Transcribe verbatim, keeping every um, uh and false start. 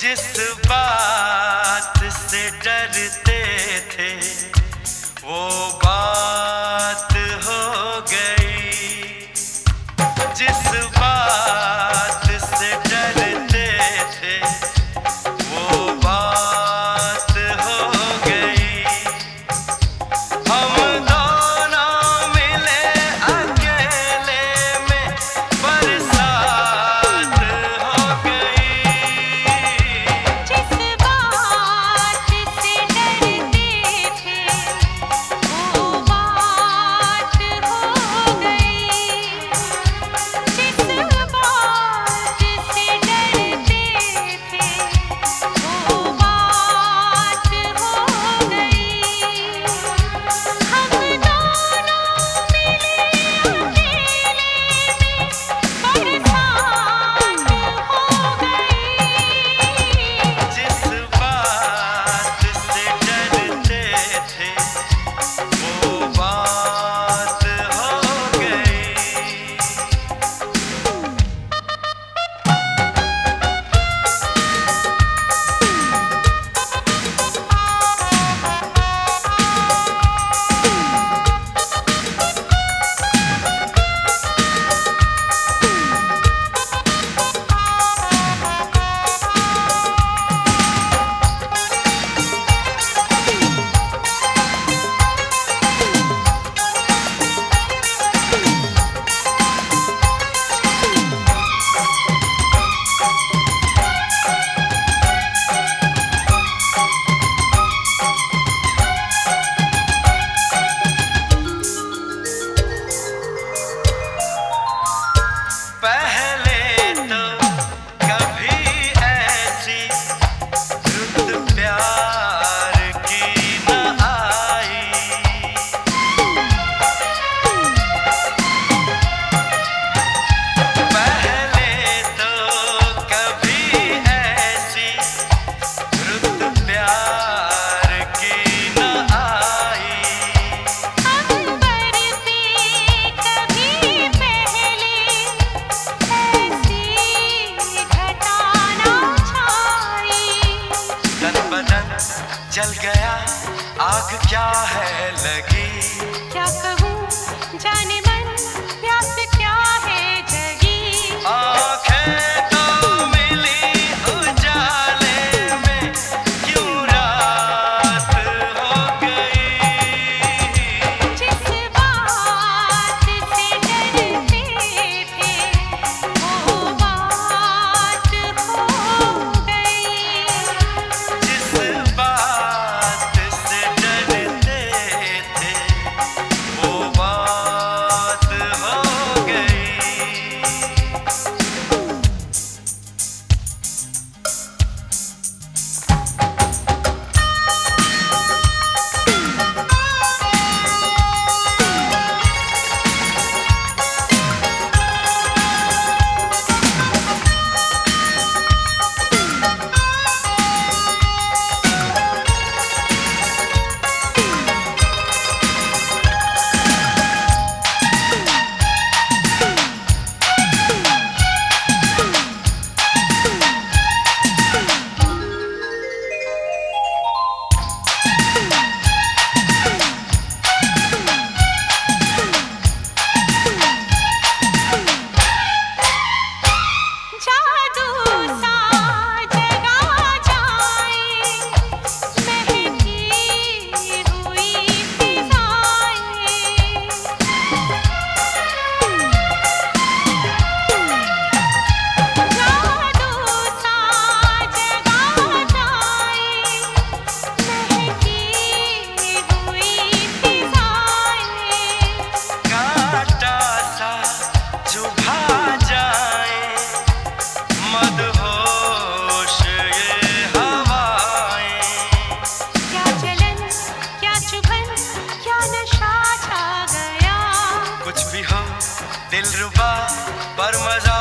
जिस बात से डरते थे वो बात हो गई। जिस बात से डरते थे वो बात हो गई। हम दोनों मिले अकेले में बरसात हो गई। जिस बात से डरते थे वो बात हो गई। जिस बात से डरते थे वो बात हो गई। हम दोनों मिले अकेले में बरसात हो गई। जिस बात से डरते थे वो बात हो गई। पहले तो कभी ऐसी रुत प्यार की न आई। पहले तो कभी ऐसी रुत प्यार की न आई। अंबर पे कभी पहले ऐसी घटा ना छाई। तन बदन जल गया आग क्या है लगी। क्या कहूँ जाने मन प्यास क्या है जगी। आँखें तो मिली उजाले में क्यों रात हो गई। जिस बात से डरते थे वो बात हो गई। जिस बात से डरते थे वो बात हो गई। जादू सा जगा जाए महकी हुई फिजाएं। जादू सा जगा जाए महकी हुई फिजाएं। कांटा सा चुभा जाए मदहोश ये हवाएं। क्या चलन क्या चुभन क्या नशा छा गया। कुछ भी हो दिलरुबा पर मजा